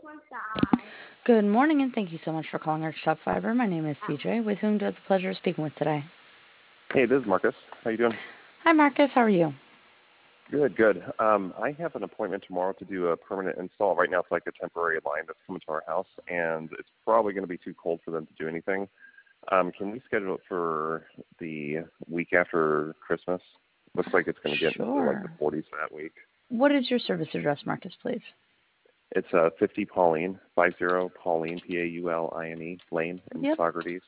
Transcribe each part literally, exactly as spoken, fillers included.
Good morning, and thank you so much for calling Arch Top Fiber. My name is C J, with whom do I have the pleasure of speaking with today? Hey, this is Marcus. How you doing? Hi, Marcus. How are you? Good, good. Um, I have an appointment tomorrow to do a permanent install. Right now it's like a temporary line that's coming to our house, and it's probably going to be too cold for them to do anything. Um, can we schedule it for the week after Christmas? Looks like it's going to get into like the Sure. forties that week. What is your service address, Marcus, please? It's uh, fifty Pauline, fifty Pauline, P A U L I N E, Lane in Yep. Saugerties.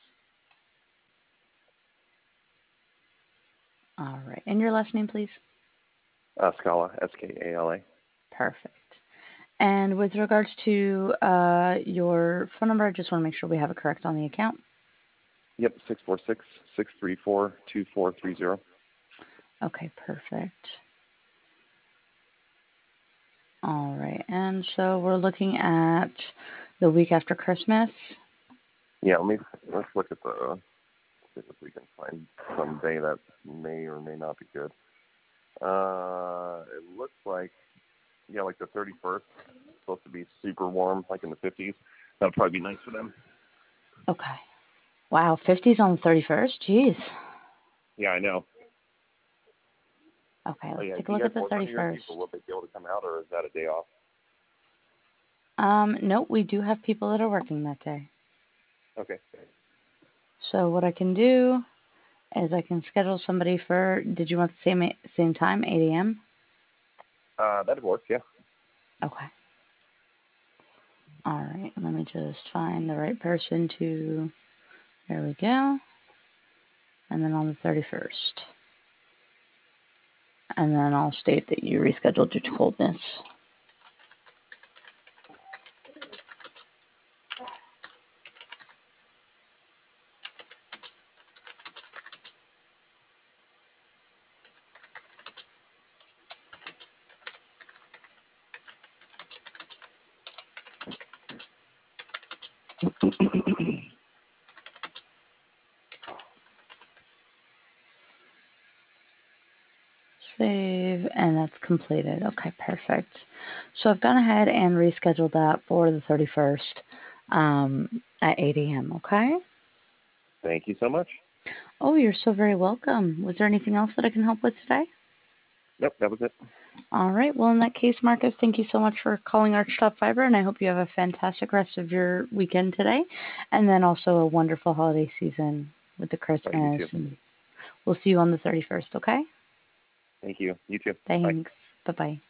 All right. And your last name, please? Uh, Scala, S K A L A. Perfect. And with regards to uh, your phone number, I just want to make sure we have it correct on the account. Yep, six four six, six three four, two four three zero. Okay, perfect. All right. And so we're looking at the week after Christmas. Yeah, let me, let's look at the see if we can find some day that may or may not be good. Uh, it looks like, yeah, like the thirty-first. It's supposed to be super warm, like in the fifties. That would probably be nice for them. Okay. Wow, fifties on the thirty-first? Jeez. Yeah, I know. Okay, Oh, let's yeah. take Do a you look guys at the work on New Year's Eve, thirty-first. or will they be able to come out, or is that a day off? Um, no, we do have people that are working that day. Okay. So what I can do is I can schedule somebody for, did you want the same same time, eight a.m.? Uh, that'd work, yeah. Okay. All right, let me just find the right person to, there we go. And then on the thirty-first. And then I'll state that you rescheduled due to coldness. Save, and that's completed. Okay, perfect. So I've gone ahead and rescheduled that for the thirty-first um, at eight a.m., okay? Thank you so much. Oh, you're so very welcome. Was there anything else that I can help with today? Nope, that was it. All right. Well, in that case, Marcus, thank you so much for calling Archtop Fiber, and I hope you have a fantastic rest of your weekend today, and then also a wonderful holiday season with the All right, you Christmas. too. And we'll see you on the thirty-first, okay? Thank you. You too. Bye. Thanks. Bye-bye.